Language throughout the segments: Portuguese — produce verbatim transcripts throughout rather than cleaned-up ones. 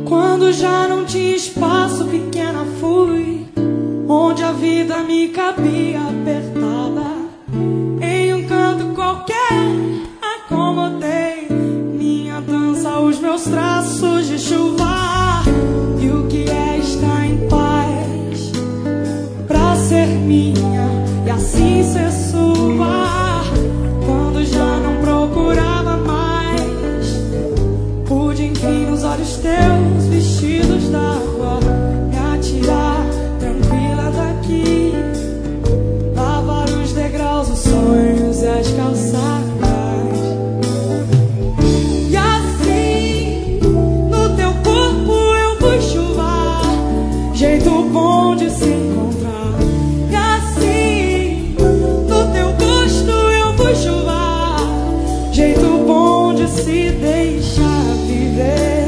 Quando já não tinha espaço, pequena fui, onde a vida me cabia apertada. Em um canto qualquer acomodei minha dança, os meus traços de chuva. E o que é estar em paz pra ser minha e assim ser sua. Quando já não procurava mais, pude enfim nos olhos teus vestidos d'água me atirar tranquila daqui, lavar os degraus, os sonhos e as calçadas. E assim no teu corpo eu fui chuva, jeito bom de se encontrar. E assim no teu gosto eu fui chuva, jeito bom de se deixar viver.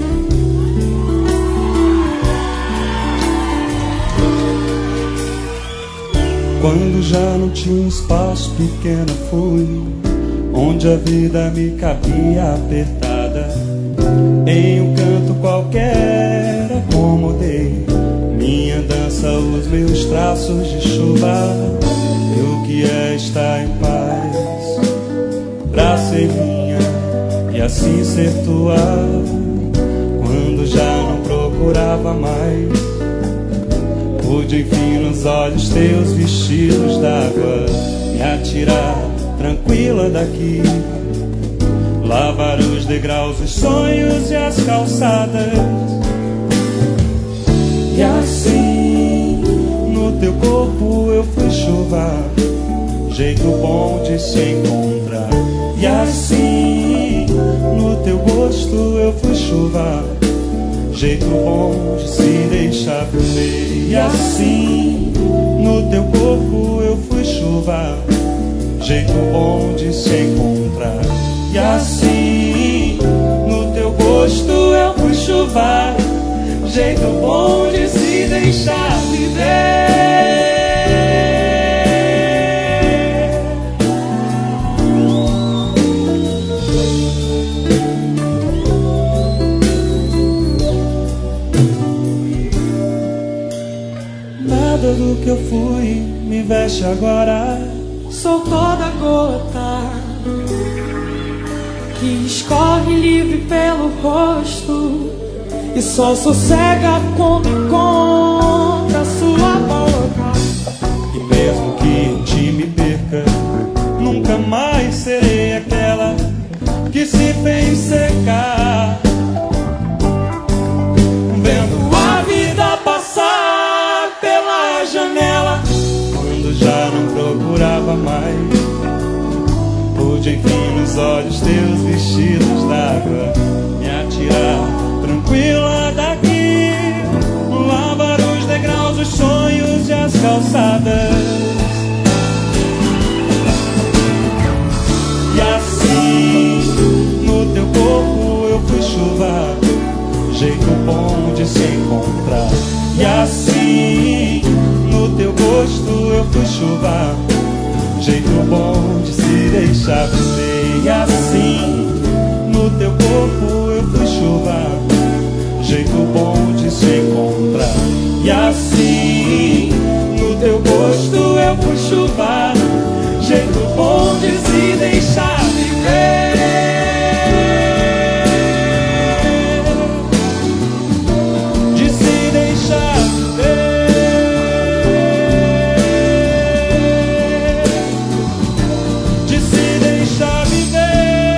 Quando já não tinha espaço, pequena fui, onde a vida me cabia apertada. Em um canto qualquer acomodei minha dança, os meus traços de chuva. E o que é estar em paz pra ser minha e assim ser tua. Quando já não procurava mais, pude enfim nos olhos teus vestidos d'água me atirar tranquila daqui, lavar os degraus, os sonhos e as calçadas. E assim no teu corpo eu fui chuva, jeito bom de se encontrar. E assim no teu gosto eu fui chuva, jeito bom de se deixar viver. E assim no teu corpo eu fui chuva, jeito bom de se encontrar. E assim no teu gosto eu fui chuva, jeito bom de se deixar viver. Nada do que eu fui me veste agora. Sou toda gota que escorre livre pelo rosto, e só sossega quando encontra sua boca. E mesmo que em ti me perca, nunca mais serei aquela que se fez secar, vendo a vida passar pela janela. Quando já não procurava mais, pude enfim nos olhos teus vestidos d'água me atirar tranquila daqui, lavar os degraus, os sonhos e as calçadas. E assim no teu corpo eu fui chuva, jeito bom de se encontrar. E assim no teu gosto eu fui chuva, jeito bom de se deixar viver. E assim no teu corpo eu fui chuva, jeito bom de se encontrar. E assim no teu gosto eu fui chuva, jeito bom de se deixar viver. De se deixar viver. De se deixar viver.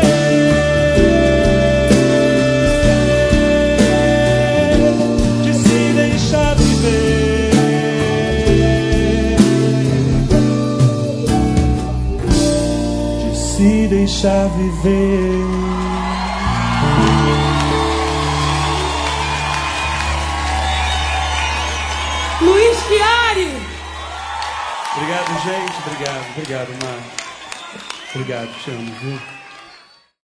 De se deixar viver. De se deixar viver. Luiz Chiari. Obrigado, gente. Obrigado, obrigado, Mar. Obrigado, te amo, viu?